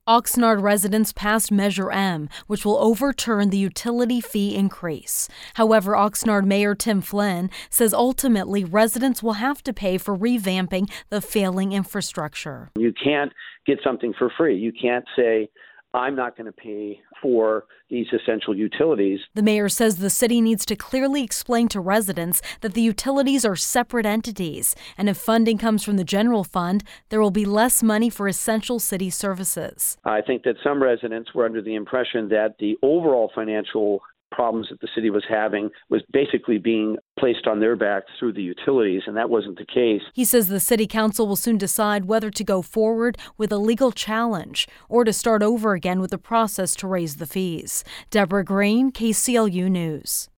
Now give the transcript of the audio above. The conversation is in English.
Oxnard residents passed Measure M, which will overturn the utility fee increase. However, Oxnard Mayor Tim Flynn says ultimately residents will have to pay for revamping the failing infrastructure. You can't get something for free. You can't say, I'm not going to pay for these essential utilities. The mayor says the city needs to clearly explain to residents that the utilities are separate entities, and if funding comes from the general fund, there will be less money for essential city services. I think that some residents were under the impression that the overall financial problems that the city was having was basically being placed on their backs through the utilities, and that wasn't the case. He says the city council will soon decide whether to go forward with a legal challenge or to start over again with the process to raise the fees. Deborah Green, KCLU News.